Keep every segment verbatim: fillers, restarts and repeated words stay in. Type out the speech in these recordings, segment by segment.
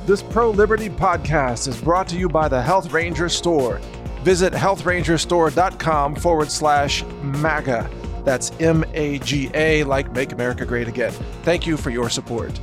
This pro-liberty podcast is brought to you by the Health Ranger Store. Visit health ranger store dot com forward slash MAGA. That's M A G A, like Make America Great Again. Thank you for your support.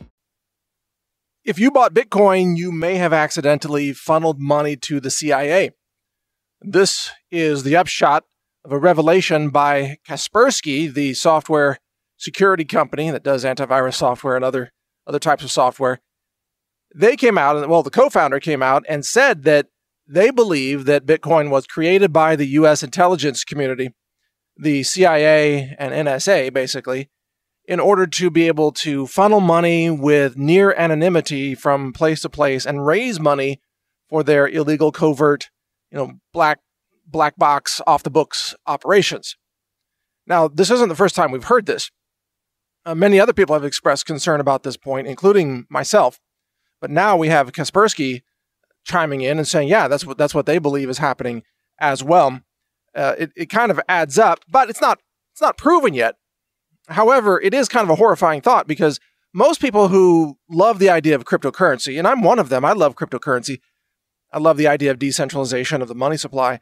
If you bought Bitcoin, you may have accidentally funneled money to the C I A. This is the upshot of a revelation by Kaspersky, the software security company that does antivirus software and other, other types of software. They came out, and well, the co-founder came out and said that they believe that Bitcoin was created by the U S intelligence community, the C I A and N S A, basically, in order to be able to funnel money with near anonymity from place to place and raise money for their illegal covert, you know, black black box off the books operations. Now, this isn't the first time we've heard this. Uh, many other people have expressed concern about this point, including myself. But now we have Kaspersky chiming in and saying, yeah, that's what that's what they believe is happening as well. Uh, it, it kind of adds up, but it's not it's not proven yet. However, it is kind of a horrifying thought because most people who love the idea of cryptocurrency, and I'm one of them, I love cryptocurrency. I love the idea of decentralization of the money supply.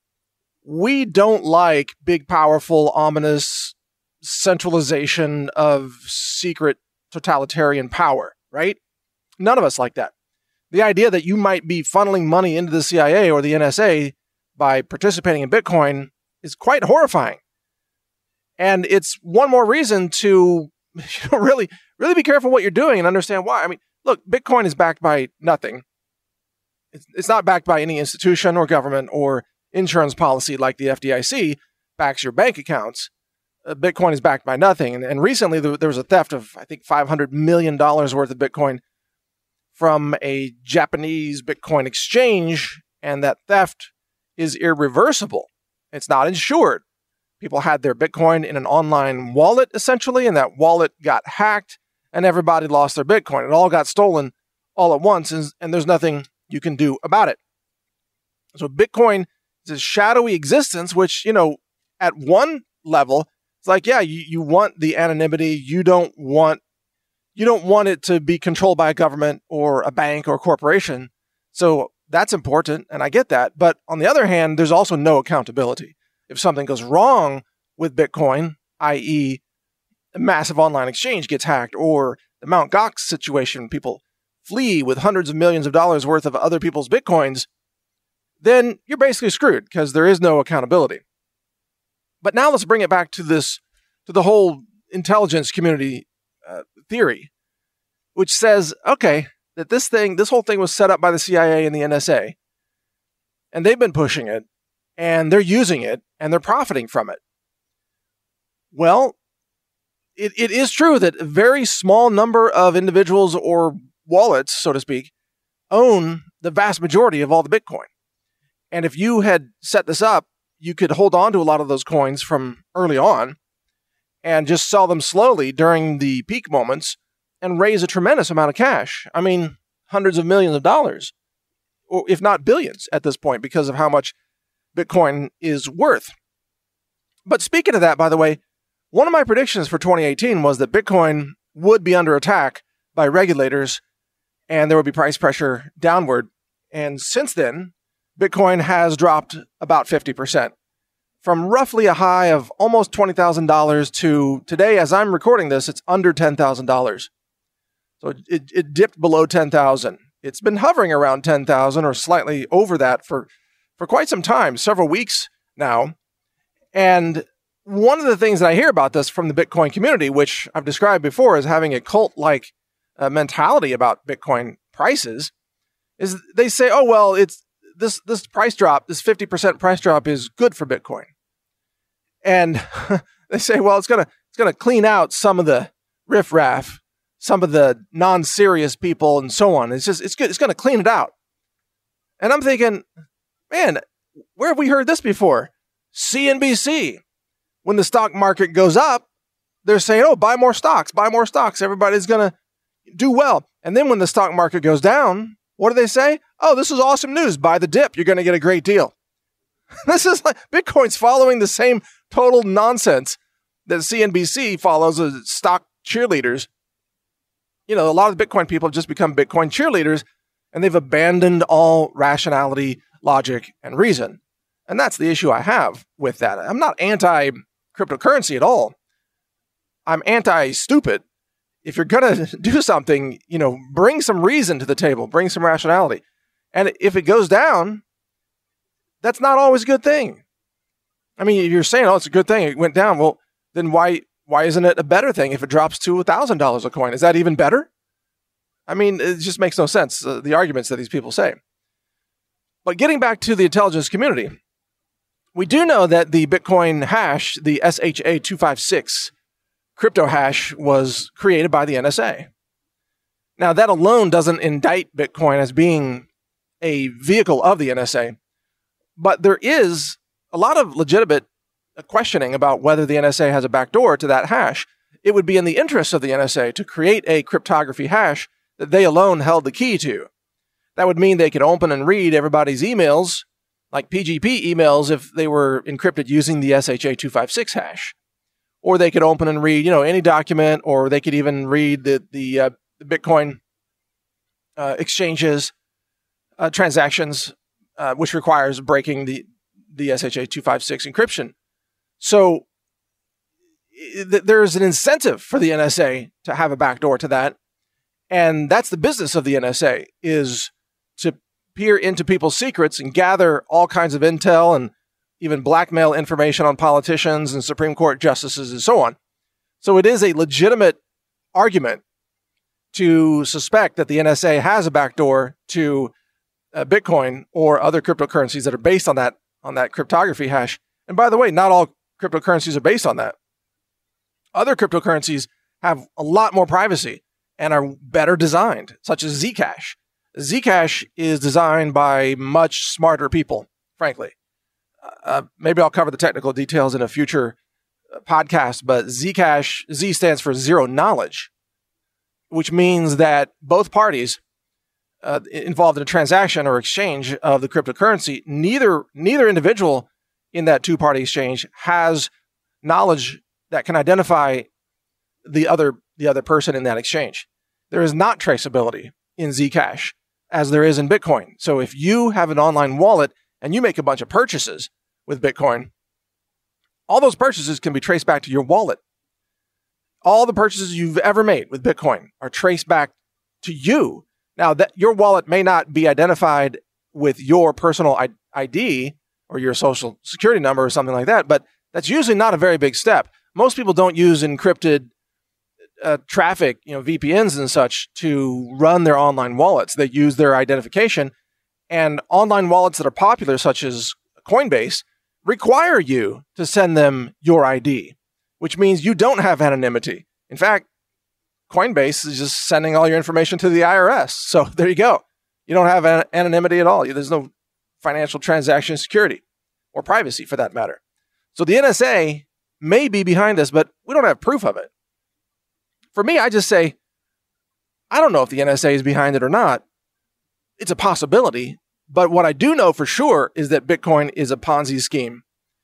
We don't like big, powerful, ominous centralization of secret totalitarian power, right? None of us like that. The idea that you might be funneling money into the C I A or the N S A by participating in Bitcoin is quite horrifying. And it's one more reason to you know, really, really be careful what you're doing and understand why. I mean, look, Bitcoin is backed by nothing. It's, it's not backed by any institution or government or insurance policy like the F D I C backs your bank accounts. Uh, Bitcoin is backed by nothing. And, and recently there, there was a theft of, I think, five hundred million dollars worth of Bitcoin from a Japanese Bitcoin exchange, and that theft is irreversible. It's not insured. People had their Bitcoin in an online wallet, essentially, and that wallet got hacked, and everybody lost their Bitcoin. It all got stolen all at once, and, and there's nothing you can do about it. So Bitcoin is a shadowy existence, which, you know, at one level, it's like, yeah, you, you want the anonymity. You don't want You don't want it to be controlled by a government or a bank or a corporation. So that's important, and I get that. But on the other hand, there's also no accountability. If something goes wrong with Bitcoin, that is a massive online exchange gets hacked, or the Mt. Gox situation, people flee with hundreds of millions of dollars worth of other people's Bitcoins, then you're basically screwed because there is no accountability. But now let's bring it back to this, to the whole intelligence community uh, theory, which says, okay, that this thing, this whole thing was set up by the C I A and the N S A, and they've been pushing it, and they're using it, and they're profiting from it. Well, it, it is true that a very small number of individuals or wallets, so to speak, own the vast majority of all the Bitcoin. And if you had set this up, you could hold on to a lot of those coins from early on and just sell them slowly during the peak moments and raise a tremendous amount of cash. I mean, hundreds of millions of dollars, or if not billions at this point, because of how much Bitcoin is worth. But speaking of that, by the way, one of my predictions for twenty eighteen was that Bitcoin would be under attack by regulators and there would be price pressure downward. And since then, Bitcoin has dropped about fifty percent. From roughly a high of almost twenty thousand dollars to today, as I'm recording this, it's under ten thousand dollars. So it, it dipped below ten thousand dollars. It's been hovering around ten thousand dollars or slightly over that for, for quite some time, several weeks now. And one of the things that I hear about this from the Bitcoin community, which I've described before as having a cult-like uh, mentality about Bitcoin prices, is they say, oh, well, it's this this price drop, this fifty percent price drop is good for Bitcoin. And they say, well, it's gonna it's gonna clean out some of the riffraff, some of the non-serious people, and so on. It's just it's good. It's gonna clean it out. And I'm thinking, man, where have we heard this before? C N B C. When the stock market goes up, they're saying, oh, buy more stocks, buy more stocks. Everybody's gonna do well. And then when the stock market goes down, what do they say? Oh, this is awesome news. Buy the dip. You're going to get a great deal. This is like Bitcoin's following the same total nonsense that C N B C follows as stock cheerleaders. you know, a lot of the Bitcoin people have just become Bitcoin cheerleaders, and they've abandoned all rationality, logic, and reason. And that's the issue I have with that. I'm not anti-cryptocurrency at all. I'm anti-stupid. If you're going to do something, you know, bring some reason to the table, bring some rationality. And if it goes down, that's not always a good thing. I mean, you're saying, oh, it's a good thing, it went down. Well, then why why isn't it a better thing if it drops to one thousand dollars a coin? Is that even better? I mean, it just makes no sense, uh, the arguments that these people say. But getting back to the intelligence community, we do know that the Bitcoin hash, the S H A two five six crypto hash, was created by the N S A. Now, that alone doesn't indict Bitcoin as being a vehicle of the N S A, but there is a lot of legitimate questioning about whether the N S A has a backdoor to that hash. It would be in the interest of the N S A to create a cryptography hash that they alone held the key to. That would mean they could open and read everybody's emails, like P G P emails, if they were encrypted using the S H A two five six hash. Or they could open and read, you know, any document, or they could even read the the, uh, the Bitcoin uh, exchanges, uh, transactions, uh, which requires breaking the, the S H A two five six encryption. So th- there's an incentive for the N S A to have a backdoor to that. And that's the business of the N S A, is to peer into people's secrets and gather all kinds of intel and even blackmail information on politicians and Supreme Court justices and so on. So it is a legitimate argument to suspect that the N S A has a backdoor to uh, Bitcoin or other cryptocurrencies that are based on that, on that cryptography hash. And by the way, not all cryptocurrencies are based on that. Other cryptocurrencies have a lot more privacy and are better designed, such as Zcash. Zcash is designed by much smarter people, frankly. Uh, maybe I'll cover the technical details in a future podcast, but Zcash, Z stands for zero knowledge, which means that both parties uh, involved in a transaction or exchange of the cryptocurrency, neither neither individual in that two-party exchange has knowledge that can identify the other the other person in that exchange. There is not traceability in Zcash as there is in Bitcoin. So if you have an online wallet and you make a bunch of purchases with Bitcoin, all those purchases can be traced back to your wallet. All the purchases you've ever made with Bitcoin are traced back to you. Now, that your wallet may not be identified with your personal I D or your social security number or something like that, but that's usually not a very big step. Most people don't use encrypted uh, traffic, you know, V P Ns and such, to run their online wallets. They use their identification, and online wallets that are popular, such as Coinbase, require you to send them your I D, which means you don't have anonymity. In fact, Coinbase is just sending all your information to the I R S. So there you go. You don't have an- anonymity at all. There's no financial transaction security or privacy for that matter. So the N S A may be behind this, but we don't have proof of it. For me, I just say, I don't know if the N S A is behind it or not. It's a possibility. But what I do know for sure is that Bitcoin is a Ponzi scheme.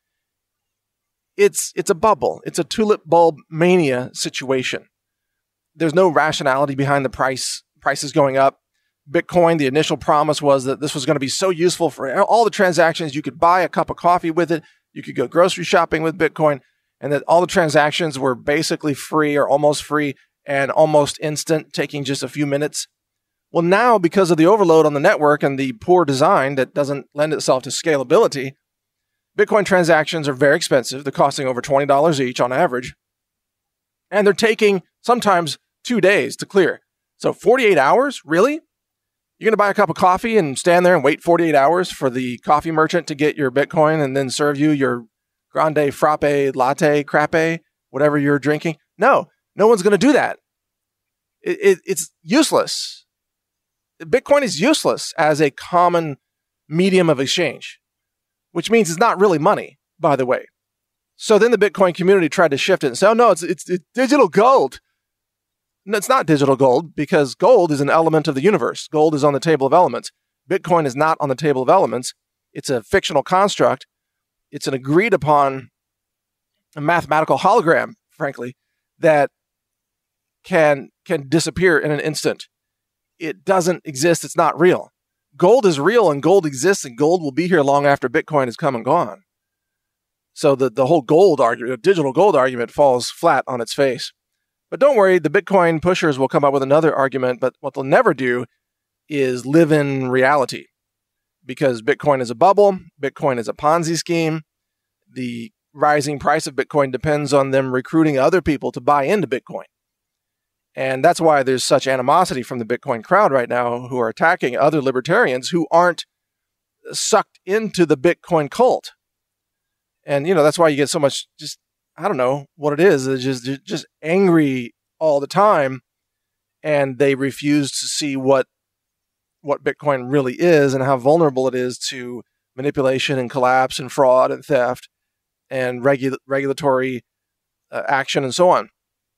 It's it's a bubble. It's a tulip bulb mania situation. There's no rationality behind the price prices going up. Bitcoin, the initial promise was that this was going to be so useful for all the transactions. You could buy a cup of coffee with it. You could go grocery shopping with Bitcoin, and that all the transactions were basically free or almost free and almost instant, taking just a few minutes. Well, now, because of the overload on the network and the poor design that doesn't lend itself to scalability, Bitcoin transactions are very expensive. They're costing over twenty dollars each on average. And they're taking sometimes two days to clear. So forty-eight hours? Really? You're going to buy a cup of coffee and stand there and wait forty-eight hours for the coffee merchant to get your Bitcoin and then serve you your grande frappe, latte, crappe, whatever you're drinking? No, no one's going to do that. It, it, it's useless. Bitcoin is useless as a common medium of exchange, which means it's not really money, by the way. So then the Bitcoin community tried to shift it and say, oh, no, it's, it's, it's digital gold. No, it's not digital gold, because gold is an element of the universe. Gold is on the table of elements. Bitcoin is not on the table of elements. It's a fictional construct. It's an agreed upon a mathematical hologram, frankly, that can can disappear in an instant. It doesn't exist. It's not real. Gold is real and gold exists and gold will be here long after Bitcoin has come and gone. So the, the whole gold argument, digital gold argument falls flat on its face. But don't worry, the Bitcoin pushers will come up with another argument, but what they'll never do is live in reality. Because Bitcoin is a bubble, Bitcoin is a Ponzi scheme. The rising price of Bitcoin depends on them recruiting other people to buy into Bitcoin. And that's why there's such animosity from the Bitcoin crowd right now who are attacking other libertarians who aren't sucked into the Bitcoin cult. And, you know, that's why you get so much just, I don't know what it is. It's just, just angry all the time. And they refuse to see what, what Bitcoin really is and how vulnerable it is to manipulation and collapse and fraud and theft and regu- regulatory uh, action and so on.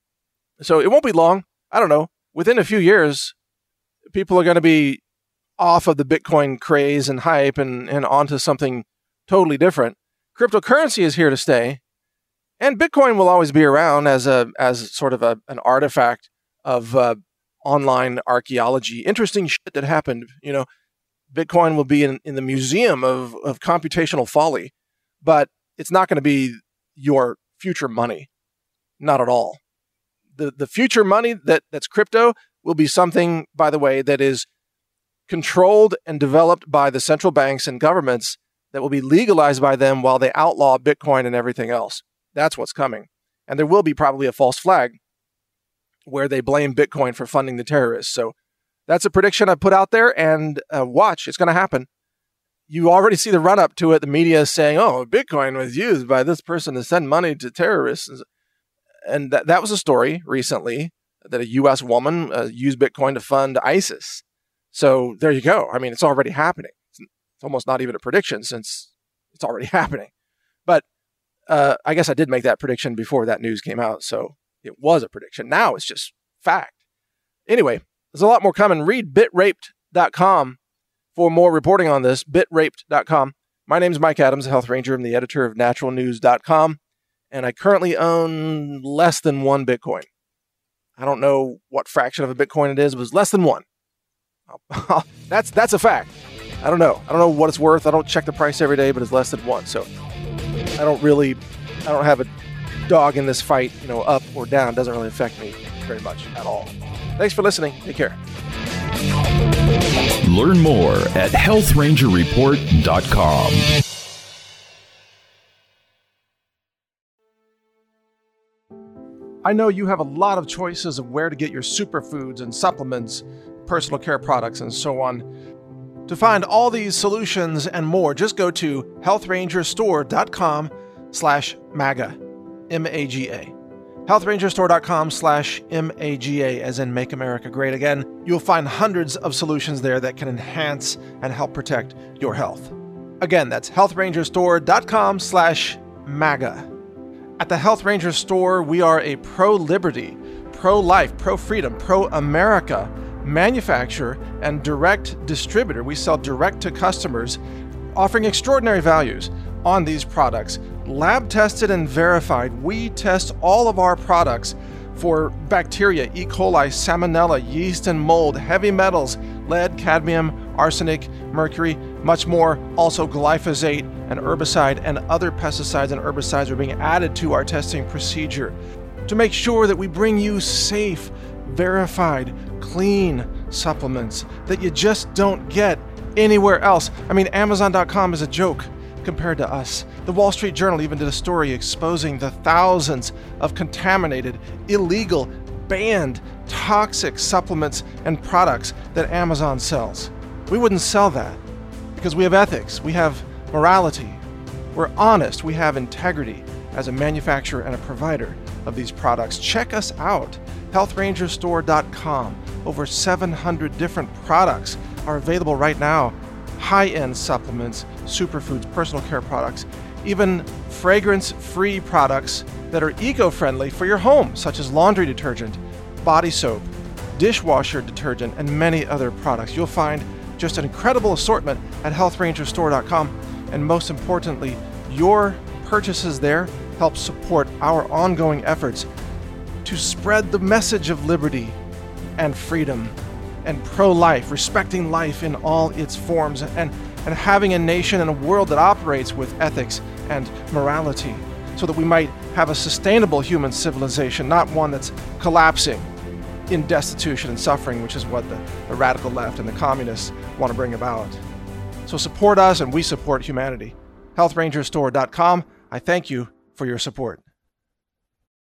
So it won't be long. I don't know. Within a few years, people are going to be off of the Bitcoin craze and hype and, and onto something totally different. Cryptocurrency is here to stay. And Bitcoin will always be around as a as sort of a, an artifact of uh, online archaeology. Interesting shit that happened. You know, Bitcoin will be in, in the museum of, of computational folly. But it's not going to be your future money. Not at all. The the future money that, that's crypto will be something, by the way, that is controlled and developed by the central banks and governments that will be legalized by them while they outlaw Bitcoin and everything else. That's what's coming. And there will be probably a false flag where they blame Bitcoin for funding the terrorists. So that's a prediction I put out there, and uh, watch, it's going to happen. You already see the run-up to it. The media is saying, oh, Bitcoin was used by this person to send money to terrorists. And that, that was a story recently that a U S woman uh, used Bitcoin to fund ISIS. So there you go. I mean, it's already happening. It's, it's almost not even a prediction since it's already happening. But uh, I guess I did make that prediction before that news came out. So it was a prediction. Now it's just fact. Anyway, there's a lot more coming. Read bit raped dot com for more reporting on this. bit raped dot com. My name is Mike Adams, a health ranger. I'm the editor of natural news dot com. And I currently own less than one Bitcoin. I don't know what fraction of a Bitcoin it is, but it's less than one. that's that's a fact. I don't know. I don't know what it's worth. I don't check the price every day, but it's less than one. So I don't really, I don't have a dog in this fight, you know, up or down. It doesn't really affect me very much at all. Thanks for listening. Take care. Learn more at health ranger report dot com. I know you have a lot of choices of where to get your superfoods and supplements, personal care products, and so on. To find all these solutions and more, just go to health ranger store dot com slash MAGA, M A G A. health ranger store dot com slash M A G A, as in Make America Great Again. You'll find hundreds of solutions there that can enhance and help protect your health. Again, that's health ranger store dot com slash MAGA. At the Health Ranger Store, we are a pro-liberty, pro-life, pro-freedom, pro-America manufacturer and direct distributor. We sell direct to customers, offering extraordinary values on these products. Lab tested and verified. We test all of our products for bacteria, E. coli, salmonella, yeast and mold, heavy metals, lead, cadmium, arsenic, mercury, much more. Also glyphosate, and herbicide and other pesticides and herbicides are being added to our testing procedure to make sure that we bring you safe, verified, clean supplements that you just don't get anywhere else. I mean, Amazon dot com is a joke compared to us. The Wall Street Journal even did a story exposing the thousands of contaminated, illegal, banned, toxic supplements and products that Amazon sells. We wouldn't sell that because we have ethics, we have morality, we're honest, we have integrity as a manufacturer and a provider of these products. Check us out, health ranger store dot com. Over seven hundred different products are available right now. High-end supplements, superfoods, personal care products, even fragrance-free products that are eco-friendly for your home, such as laundry detergent, body soap, dishwasher detergent, and many other products. You'll find just an incredible assortment at health ranger store dot com. And most importantly, your purchases there help support our ongoing efforts to spread the message of liberty and freedom and pro-life, respecting life in all its forms, and, and having a nation and a world that operates with ethics and morality, so that we might have a sustainable human civilization, not one that's collapsing in destitution and suffering, which is what the, the radical left and the communists want to bring about. So support us, and we support humanity. health ranger store dot com. I thank you for your support.